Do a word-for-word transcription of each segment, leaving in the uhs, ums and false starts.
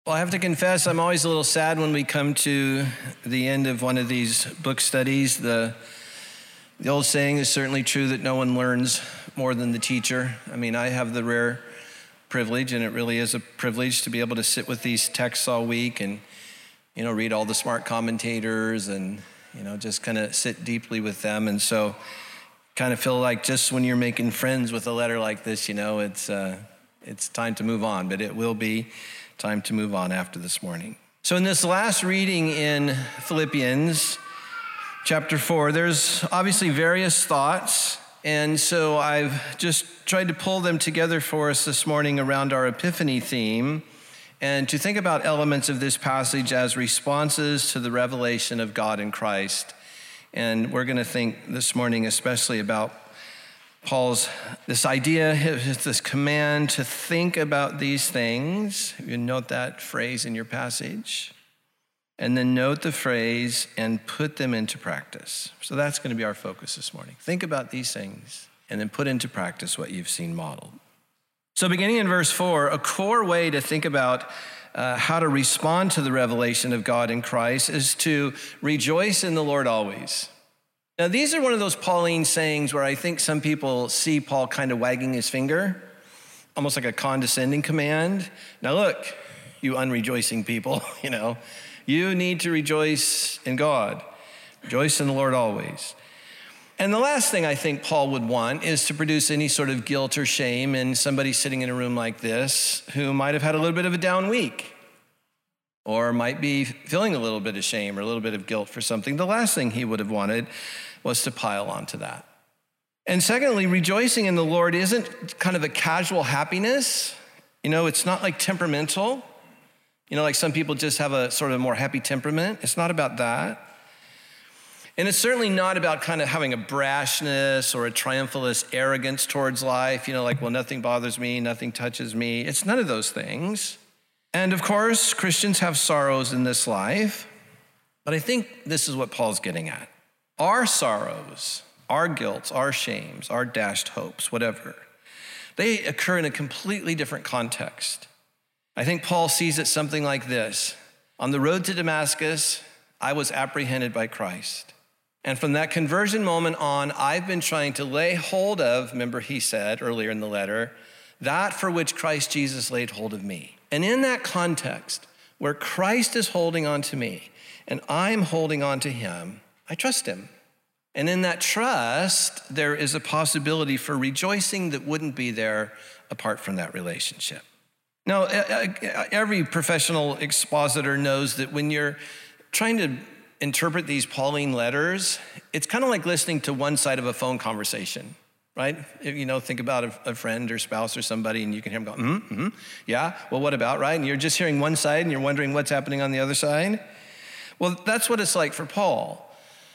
Well, I have to confess, I'm always a little sad when we come to the end of one of these book studies. The, the old saying is certainly true that no one learns more than the teacher. I mean, I have the rare privilege, and it really is a privilege to be able to sit with these texts all week and, you know, read all the smart commentators and, you know, just kind of sit deeply with them. And so kind of feel like just when you're making friends with a letter like this, you know, it's uh, it's time to move on, but it will be time to move on after this morning. So in this last reading in Philippians chapter four, there's obviously various thoughts. And so I've just tried to pull them together for us this morning around our Epiphany theme and to think about elements of this passage as responses to the revelation of God in Christ. And we're going to think this morning especially about Paul's, this idea, this command to think about these things. You note that phrase in your passage. And then note the phrase and put them into practice. So that's going to be our focus this morning. Think about these things and then put into practice what you've seen modeled. So beginning in verse four, a core way to think about uh, how to respond to the revelation of God in Christ is to rejoice in the Lord always. Now, these are one of those Pauline sayings where I think some people see Paul kind of wagging his finger, almost like a condescending command. Now, look, you unrejoicing people, you know, you need to rejoice in God. Rejoice in the Lord always. And the last thing I think Paul would want is to produce any sort of guilt or shame in somebody sitting in a room like this who might have had a little bit of a down week, or might be feeling a little bit of shame or a little bit of guilt for something. The last thing he would have wanted was to pile onto that. And secondly, rejoicing in the Lord isn't kind of a casual happiness. You know, it's not like temperamental. You know, like some people just have a sort of more happy temperament. It's not about that. And it's certainly not about kind of having a brashness or a triumphalist arrogance towards life. You know, like, well, nothing bothers me, nothing touches me. It's none of those things. And of course, Christians have sorrows in this life, but I think this is what Paul's getting at. Our sorrows, our guilts, our shames, our dashed hopes, whatever, they occur in a completely different context. I think Paul sees it something like this. On the road to Damascus, I was apprehended by Christ. And from that conversion moment on, I've been trying to lay hold of, remember he said earlier in the letter, that for which Christ Jesus laid hold of me. And in that context, where Christ is holding on to me and I'm holding on to him, I trust him. And in that trust, there is a possibility for rejoicing that wouldn't be there apart from that relationship. Now, every professional expositor knows that when you're trying to interpret these Pauline letters, it's kind of like listening to one side of a phone conversation. Right? If, you know, think about a, a friend or spouse or somebody and you can hear them go, mm-hmm, mm-hmm, yeah, well, what about, right? And you're just hearing one side and you're wondering what's happening on the other side. Well, that's what it's like for Paul.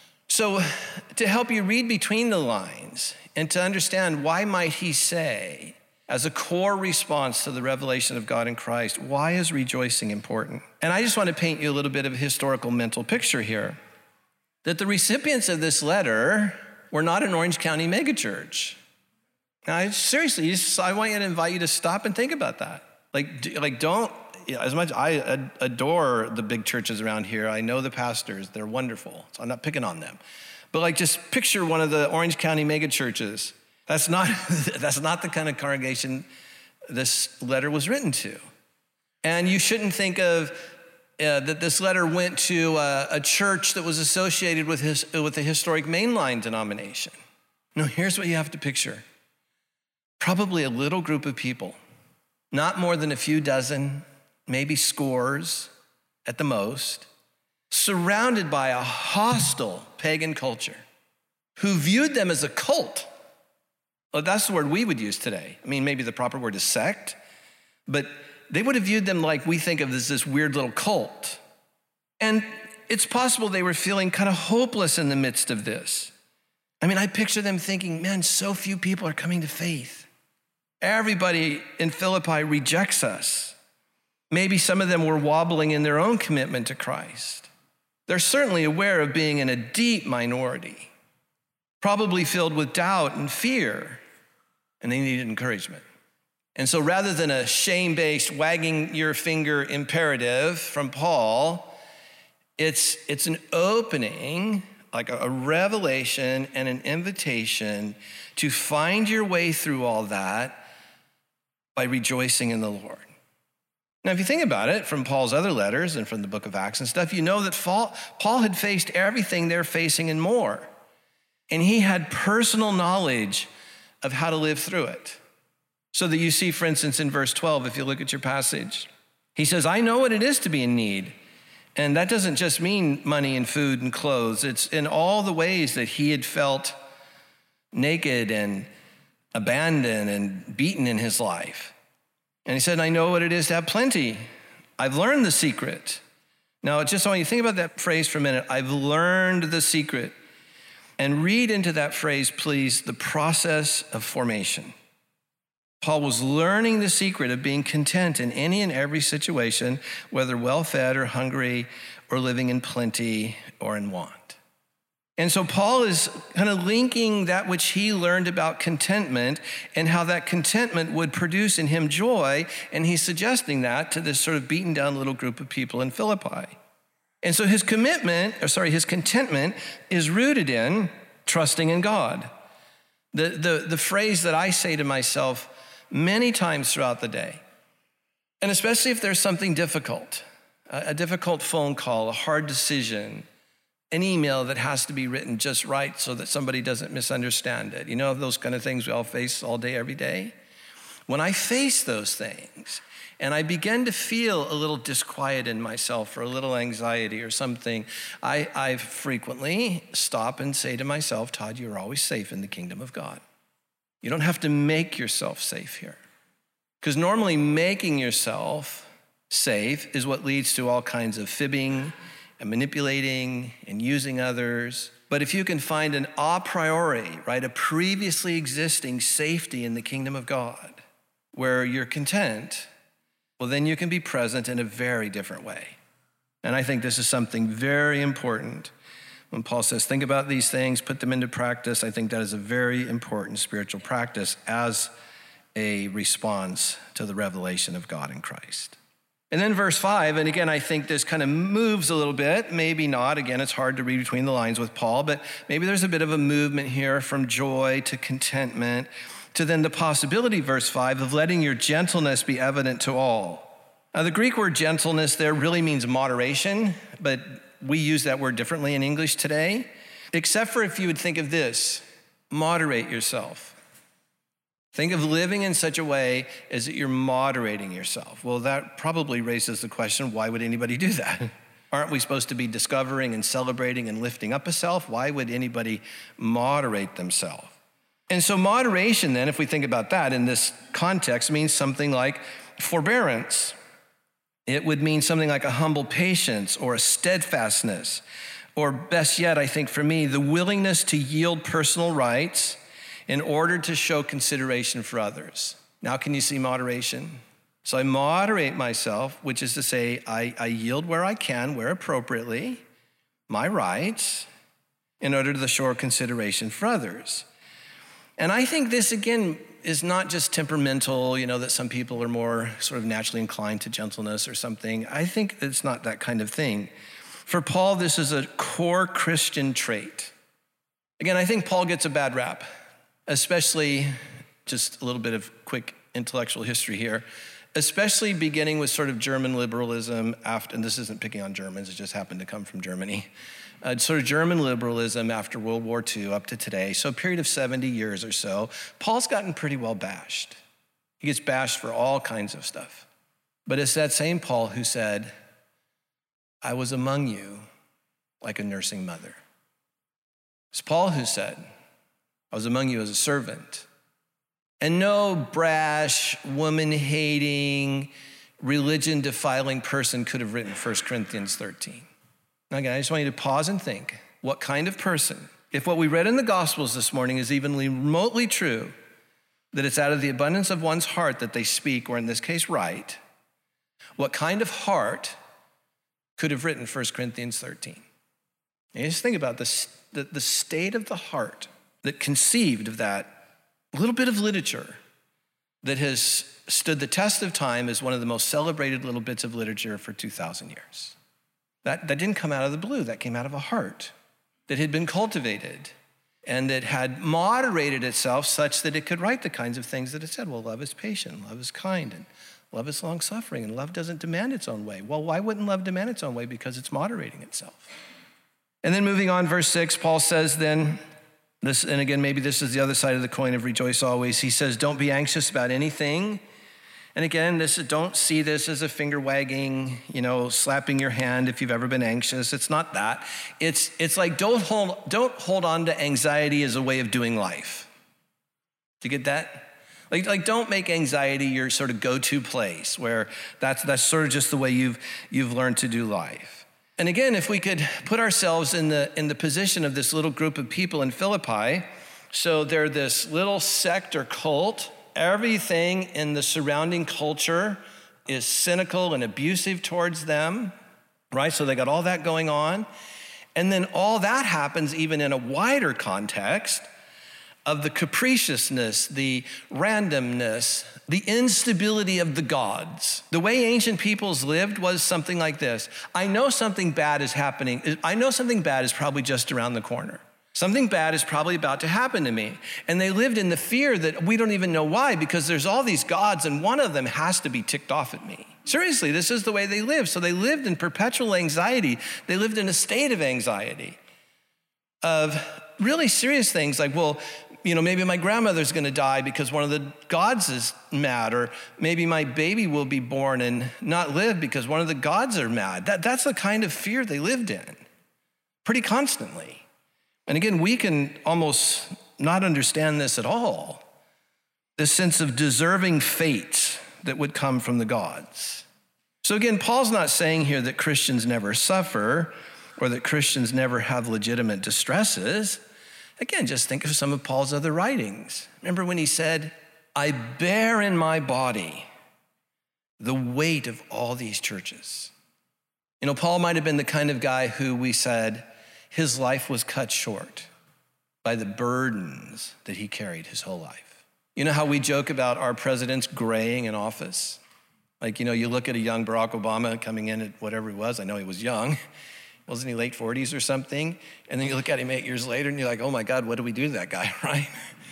So to help you read between the lines and to understand why might he say, as a core response to the revelation of God in Christ, why is rejoicing important? And I just want to paint you a little bit of a historical mental picture here, that the recipients of this letter we're not an Orange County megachurch. Now, I, seriously, just, I want you to invite you to stop and think about that. Like, do, like don't, you know, as much, I adore the big churches around here. I know the pastors, they're wonderful. So I'm not picking on them. But like, just picture one of the Orange County megachurches. That's not, that's not the kind of congregation this letter was written to. And you shouldn't think of Uh, that this letter went to uh, a church that was associated with his, with a historic mainline denomination. No, here's what you have to picture. Probably a little group of people, not more than a few dozen, maybe scores at the most, surrounded by a hostile pagan culture who viewed them as a cult. Well, that's the word we would use today. I mean, maybe the proper word is sect, but they would have viewed them like we think of as this weird little cult. And it's possible they were feeling kind of hopeless in the midst of this. I mean, I picture them thinking, man, so few people are coming to faith. Everybody in Philippi rejects us. Maybe some of them were wobbling in their own commitment to Christ. They're certainly aware of being in a deep minority, probably filled with doubt and fear, and they needed encouragement. And so rather than a shame-based wagging your finger imperative from Paul, it's, it's an opening, like a, a revelation and an invitation to find your way through all that by rejoicing in the Lord. Now, if you think about it from Paul's other letters and from the book of Acts and stuff, you know that Paul had faced everything they're facing and more. And he had personal knowledge of how to live through it. So that you see, for instance, in verse twelve, if you look at your passage, he says, I know what it is to be in need. And that doesn't just mean money and food and clothes. It's in all the ways that he had felt naked and abandoned and beaten in his life. And he said, I know what it is to have plenty. I've learned the secret. Now, just so you think about that phrase for a minute, I've learned the secret. And read into that phrase, please, the process of formation. Paul was learning the secret of being content in any and every situation, whether well-fed or hungry or living in plenty or in want. And so Paul is kind of linking that which he learned about contentment and how that contentment would produce in him joy, and he's suggesting that to this sort of beaten down little group of people in Philippi. And so his commitment, or sorry, his contentment is rooted in trusting in God. The, the, the phrase that I say to myself many times throughout the day, and especially if there's something difficult, a, a difficult phone call, a hard decision, an email that has to be written just right so that somebody doesn't misunderstand it. You know, those kind of things we all face all day, every day. When I face those things and I begin to feel a little disquiet in myself or a little anxiety or something, I, I frequently stop and say to myself, Todd, you're always safe in the kingdom of God. You don't have to make yourself safe here. Because normally making yourself safe is what leads to all kinds of fibbing and manipulating and using others. But if you can find an a priori, right, a previously existing safety in the kingdom of God where you're content, well, then you can be present in a very different way. And I think this is something very important. When Paul says, think about these things, put them into practice, I think that is a very important spiritual practice as a response to the revelation of God in Christ. And then verse five, and again, I think this kind of moves a little bit, maybe not. Again, it's hard to read between the lines with Paul, but maybe there's a bit of a movement here from joy to contentment to then the possibility, verse five, of letting your gentleness be evident to all. Now, the Greek word gentleness there really means moderation, but we use that word differently in English today, except for if you would think of this, moderate yourself. Think of living in such a way as that you're moderating yourself. Well, that probably raises the question, why would anybody do that? Aren't we supposed to be discovering and celebrating and lifting up a self? Why would anybody moderate themselves? And so moderation then, if we think about that in this context, means something like forbearance. It would mean something like a humble patience or a steadfastness, or best yet, I think for me, the willingness to yield personal rights in order to show consideration for others. Now can you see moderation? So I moderate myself, which is to say I, I yield where I can, where appropriately, my rights, in order to show consideration for others. And I think this, again, is not just temperamental, you know, that some people are more sort of naturally inclined to gentleness or something. I think it's not that kind of thing. For Paul, this is a core Christian trait. Again, I think Paul gets a bad rap, especially, just a little bit of quick intellectual history here, especially beginning with sort of German liberalism after, and this isn't picking on Germans, it just happened to come from Germany, uh, sort of German liberalism after World War Two up to today, so a period of seventy years or so. Paul's gotten pretty well bashed. He gets bashed for all kinds of stuff. But it's that same Paul who said, I was among you like a nursing mother. It's Paul who said, I was among you as a servant. And no brash, woman-hating, religion-defiling person could have written First Corinthians thirteen. Now again, I just want you to pause and think, what kind of person, if what we read in the Gospels this morning is even remotely true, that it's out of the abundance of one's heart that they speak, or in this case, write, what kind of heart could have written First Corinthians thirteen? And you just think about this, the, the state of the heart that conceived of that little bit of literature. that has stood the test of time as one of the most celebrated little bits of literature for two thousand years. That, that didn't come out of the blue. That came out of a heart that had been cultivated and that had moderated itself such that it could write the kinds of things that it said. Well, love is patient, love is kind, and love is long-suffering, and love doesn't demand its own way. Well, why wouldn't love demand its own way? Because it's moderating itself. And then moving on, verse six, Paul says then, this, and again, maybe this is the other side of the coin of rejoice always. He says, don't be anxious about anything. And again, this don't see this as a finger wagging, you know, slapping your hand if you've ever been anxious. It's not that. It's it's like don't hold don't hold on to anxiety as a way of doing life. Do you get that? Like, like don't make anxiety your sort of go-to place where that's that's sort of just the way you've you've learned to do life. And again, if we could put ourselves in the in the position of this little group of people in Philippi, so they're this little sect or cult. Everything in the surrounding culture is cynical and abusive towards them, right? So they got all that going on. And then all that happens even in a wider context of the capriciousness, the randomness, the instability of the gods. The way ancient peoples lived was something like this. I know something bad is happening. I know something bad is probably just around the corner. Something bad is probably about to happen to me. And they lived in the fear that we don't even know why, because there's all these gods and one of them has to be ticked off at me. Seriously, this is the way they lived. So they lived in perpetual anxiety. They lived in a state of anxiety of really serious things like, well, you know, maybe my grandmother's gonna die because one of the gods is mad, or maybe my baby will be born and not live because one of the gods are mad. That, that's the kind of fear they lived in pretty constantly. And again, we can almost not understand this at all, this sense of deserving fate that would come from the gods. So again, Paul's not saying here that Christians never suffer or that Christians never have legitimate distresses. Again, just think of some of Paul's other writings. Remember when he said, I bear in my body the weight of all these churches. You know, Paul might have been the kind of guy who we said, his life was cut short by the burdens that he carried his whole life. You know how we joke about our presidents graying in office? Like, you know, you look at a young Barack Obama coming in at whatever he was. I know he was young. Wasn't he late forties or something? And then you look at him eight years later and you're like, oh my God, what do we do to that guy, right?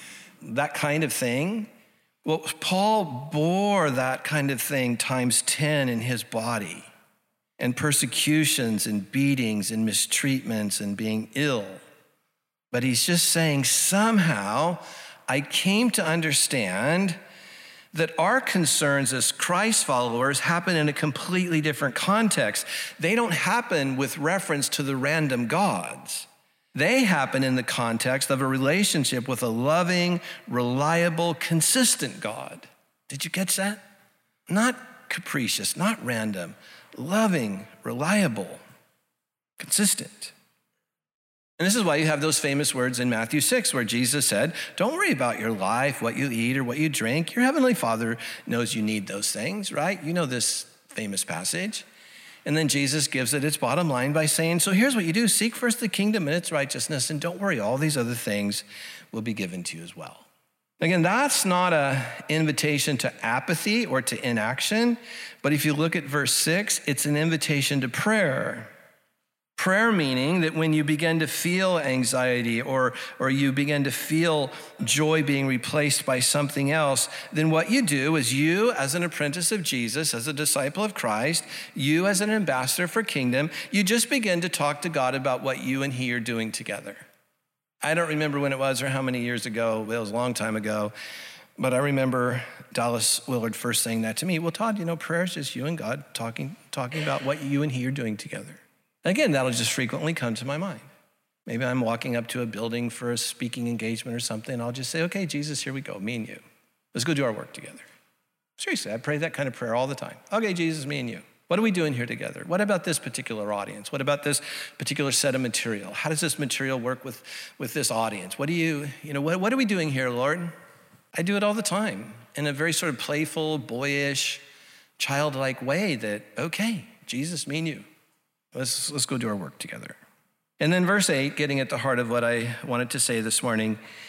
That kind of thing. Well, Paul bore that kind of thing times ten in his body. And persecutions and beatings and mistreatments and being ill. But he's just saying, somehow I came to understand that our concerns as Christ followers happen in a completely different context. They don't happen with reference to the random gods. They happen in the context of a relationship with a loving, reliable, consistent God. Did you catch that? Not capricious, not random. Loving, reliable, consistent. And this is why you have those famous words in Matthew six where Jesus said, don't worry about your life, what you eat or what you drink. Your heavenly Father knows you need those things, right? You know this famous passage. And then Jesus gives it its bottom line by saying, so here's what you do. Seek first the kingdom and its righteousness, and don't worry, all these other things will be given to you as well. Again, that's not an invitation to apathy or to inaction, but if you look at verse six, it's an invitation to prayer. Prayer meaning that when you begin to feel anxiety or, or you begin to feel joy being replaced by something else, then what you do is you as an apprentice of Jesus, as a disciple of Christ, you as an ambassador for kingdom, you just begin to talk to God about what you and he are doing together. I don't remember when it was or how many years ago. It was a long time ago. But I remember Dallas Willard first saying that to me. Well, Todd, you know, prayer is just you and God talking, talking about what you and he are doing together. And again, that'll just frequently come to my mind. Maybe I'm walking up to a building for a speaking engagement or something. And I'll just say, okay, Jesus, here we go, me and you. Let's go do our work together. Seriously, I pray that kind of prayer all the time. Okay, Jesus, me and you. What are we doing here together? What about this particular audience? What about this particular set of material? How does this material work with, with this audience? What do you, you know, what, what are we doing here, Lord? I do it all the time in a very sort of playful, boyish, childlike way that, okay, Jesus, me and you. Let's, let's go do our work together. And then verse eight, getting at the heart of what I wanted to say this morning,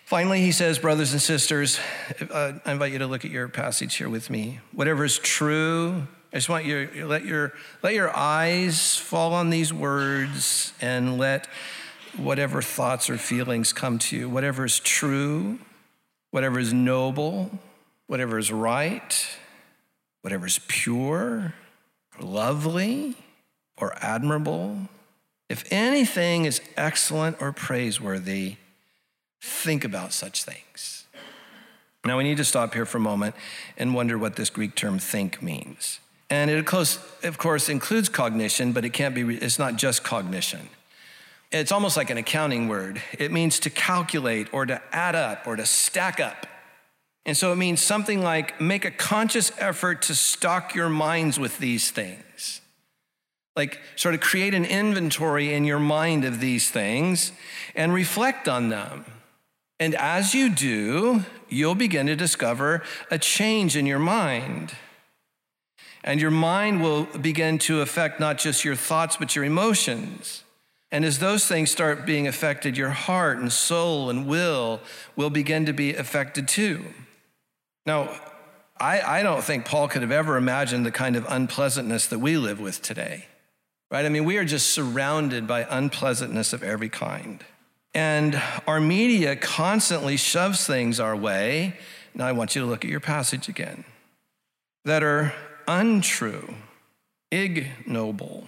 Finally, he says, brothers and sisters, uh, I invite you to look at your passage here with me. Whatever is true, I just want you to let your, let your eyes fall on these words and let whatever thoughts or feelings come to you. Whatever is true, whatever is noble, whatever is right, whatever is pure, or lovely, or admirable, if anything is excellent or praiseworthy, think about such things. Now we need to stop here for a moment and wonder what this Greek term think means. And it, of course, includes cognition, but it can't be, it's not just cognition. It's almost like an accounting word. It means to calculate or to add up or to stack up. And so it means something like make a conscious effort to stock your minds with these things. Like sort of create an inventory in your mind of these things and reflect on them. And as you do, you'll begin to discover a change in your mind. And your mind will begin to affect not just your thoughts, but your emotions. And as those things start being affected, your heart and soul and will will begin to be affected too. Now, I, I don't think Paul could have ever imagined the kind of unpleasantness that we live with today, right? I mean, we are just surrounded by unpleasantness of every kind. And our media constantly shoves things our way. Now I want you to look at your passage again. That are untrue, ignoble,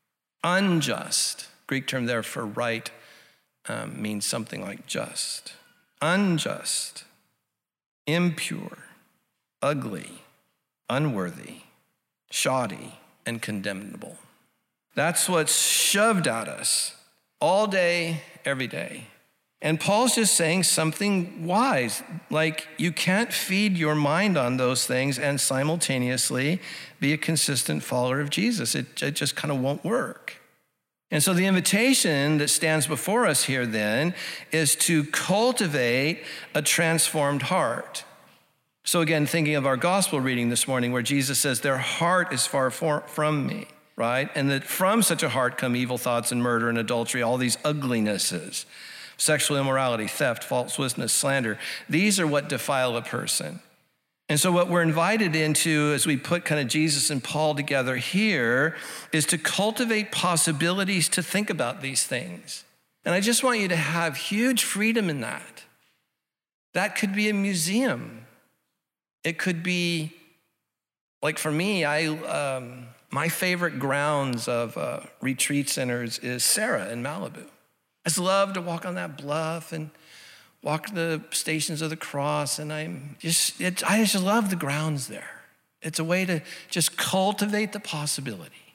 unjust. Greek term there for right um, means something like just. Unjust, impure, ugly, unworthy, shoddy, and condemnable. That's what's shoved at us all day, every day. And Paul's just saying something wise, like you can't feed your mind on those things and simultaneously be a consistent follower of Jesus. It, it just kind of won't work. And so the invitation that stands before us here then is to cultivate a transformed heart. So again, thinking of our gospel reading this morning where Jesus says, their heart is far from me. Right? And that from such a heart come evil thoughts and murder and adultery, all these uglinesses, sexual immorality, theft, false witness, slander. These are what defile a person. And so what we're invited into as we put kind of Jesus and Paul together here is to cultivate possibilities to think about these things. And I just want you to have huge freedom in that. That could be a museum. It could be, like for me, I... Um, My favorite grounds of uh, retreat centers is Sarah in Malibu. I just love to walk on that bluff and walk the Stations of the Cross, and I'm just, it, I just love the grounds there. It's a way to just cultivate the possibility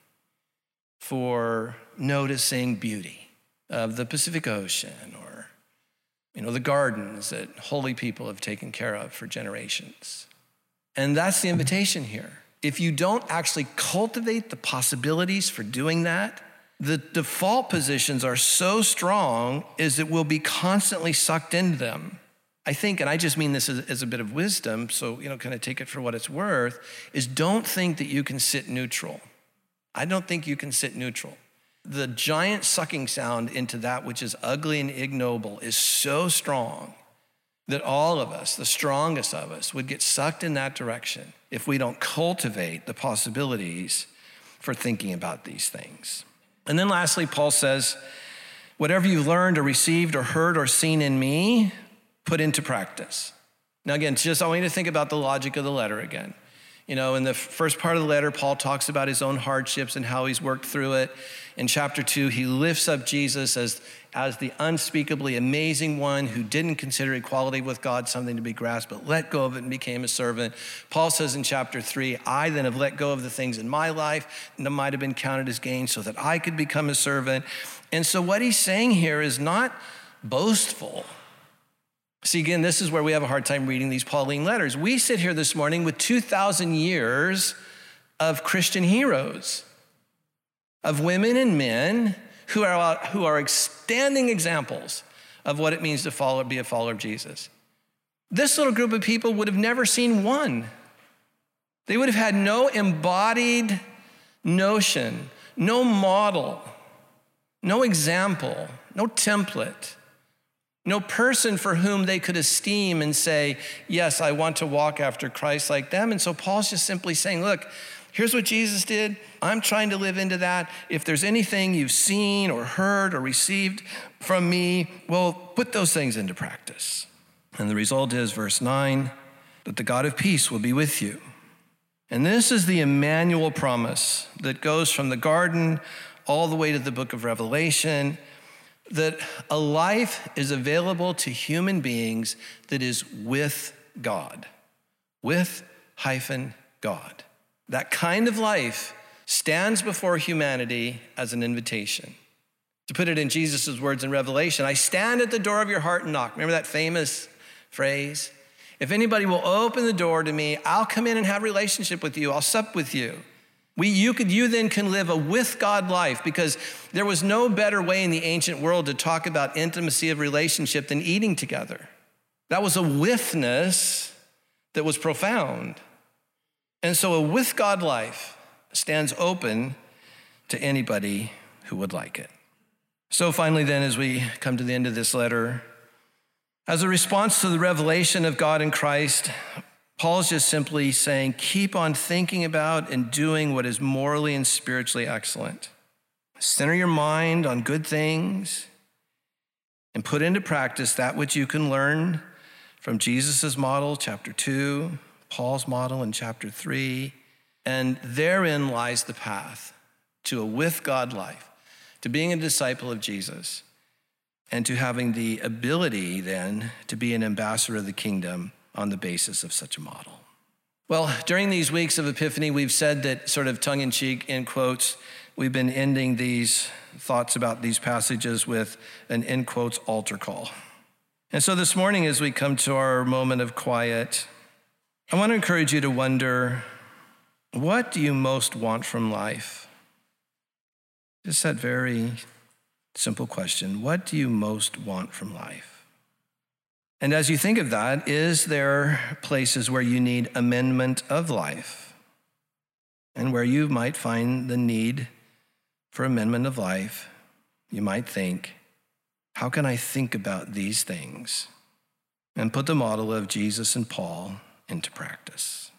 for noticing beauty of the Pacific Ocean or, you know, the gardens that holy people have taken care of for generations. And that's the invitation here. If you don't actually cultivate the possibilities for doing that, the default positions are so strong is that we'll be constantly sucked into them. I think, and I just mean this as, as a bit of wisdom, so, you know, kind of take it for what it's worth, is don't think that you can sit neutral. I don't think you can sit neutral. The giant sucking sound into that which is ugly and ignoble is so strong that all of us, the strongest of us, would get sucked in that direction if we don't cultivate the possibilities for thinking about these things. And then lastly, Paul says, whatever you've learned or received or heard or seen in me, put into practice. Now again, just I want you to think about the logic of the letter again. You know, in the first part of the letter, Paul talks about his own hardships and how he's worked through it. In chapter two, he lifts up Jesus as, as the unspeakably amazing one who didn't consider equality with God something to be grasped, but let go of it and became a servant. Paul says in chapter three, I then have let go of the things in my life that might have been counted as gain so that I could become a servant. And so what he's saying here is not boastful. See, again, this is where we have a hard time reading these Pauline letters. We sit here this morning with two thousand years of Christian heroes, of women and men who are, who are standing examples of what it means to follow, be a follower of Jesus. This little group of people would have never seen one. They would have had no embodied notion, no model, no example, no template No person for whom they could esteem and say, yes, I want to walk after Christ like them. And so Paul's just simply saying, look, here's what Jesus did. I'm trying to live into that. If there's anything you've seen or heard or received from me, well, put those things into practice. And the result is, verse nine, that the God of peace will be with you. And this is the Emmanuel promise that goes from the garden all the way to the book of Revelation, that a life is available to human beings that is with God, with hyphen God. That kind of life stands before humanity as an invitation. To put it in Jesus' words in Revelation, I stand at the door of your heart and knock. Remember that famous phrase? If anybody will open the door to me, I'll come in and have a relationship with you. I'll sup with you. We, you, could, you then can live a with God life, because there was no better way in the ancient world to talk about intimacy of relationship than eating together. That was a withness that was profound. And so a with God life stands open to anybody who would like it. So finally then, as we come to the end of this letter, as a response to the revelation of God in Christ, Paul's just simply saying, keep on thinking about and doing what is morally and spiritually excellent. Center your mind on good things and put into practice that which you can learn from Jesus' model, chapter two, Paul's model in chapter three. And therein lies the path to a with God life, to being a disciple of Jesus, and to having the ability then to be an ambassador of the kingdom on the basis of such a model. Well, during these weeks of Epiphany, we've said that, sort of tongue-in-cheek, in quotes, we've been ending these thoughts about these passages with an, in quotes, altar call. And so this morning, as we come to our moment of quiet, I want to encourage you to wonder, what do you most want from life? Just that very simple question. What do you most want from life? And as you think of that, is there places where you need amendment of life, and where you might find the need for amendment of life? You might think, how can I think about these things and put the model of Jesus and Paul into practice?